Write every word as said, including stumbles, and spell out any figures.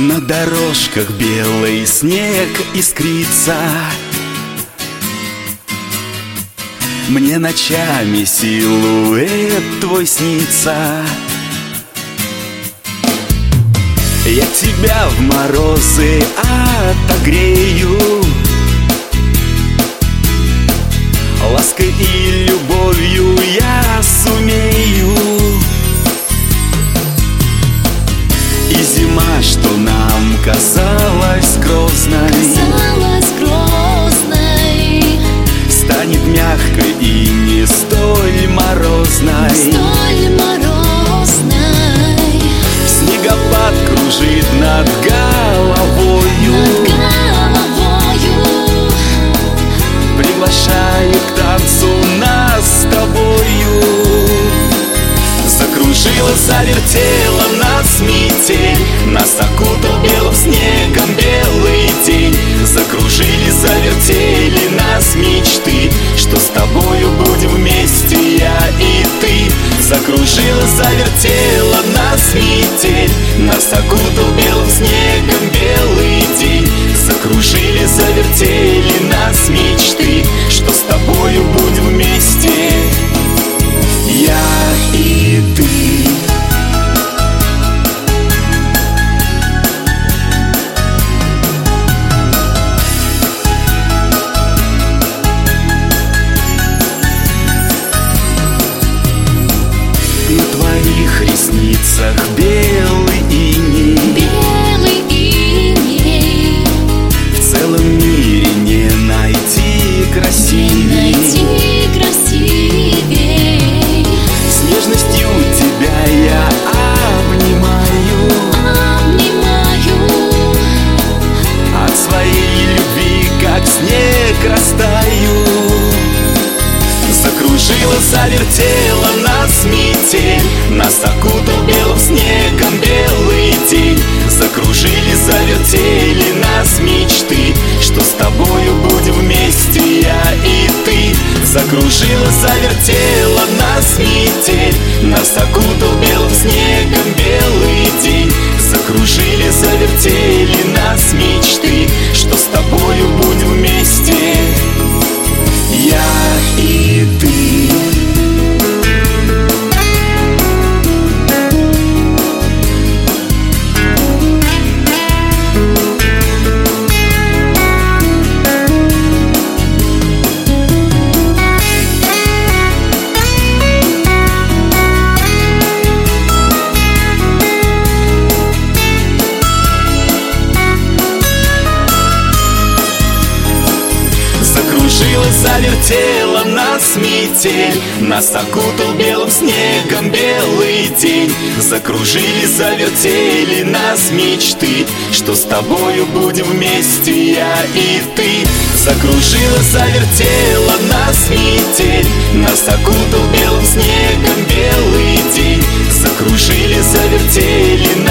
На дорожках белый снег искрится. Мне ночами силуэт твой снится. Я тебя в морозы отогрею, лаской и любовью я сумею. И зима, что нам казалась грозной, казалась грозной, станет мягкой и не столь морозной. не столь морозной. Снегопад кружит над головою, над головою, приглашает к танцу нас с тобою. Закружила, завертела нас метель, нас окутал белым снегом белый день. Закружили, завертели нас мечты, что с тобою будем вместе я и ты. Закружила, завертела нас метель, нас окутал белым снегом белый день. Закружили, завертели нас мечты, что с тобою будем вместе я и ты. На твоих ресницах белый иней, белый иней. в целом мире не найти красивей, Найти красивей. с нежностью тебя я обнимаю, Обнимаю, от своей любви как снег растаю. Закружила, завертела нас метель, нас окутал белым снегом белый день. Закружили, завертели нас мечты, что с тобою будем вместе я и ты. Закружила, завертела нас метель, нас окутал белым снегом белый день. Закружили, завертели нас мечты, что с тобою будем вместе я и ты. Закружила, завертела нас метель, нас окутал белым снегом белый день. Закружили, завертели нас мечты, что с тобою будем вместе я и ты. Закружила, завертела нас метель, нас окутал белым снегом белый день. Закружили, завертели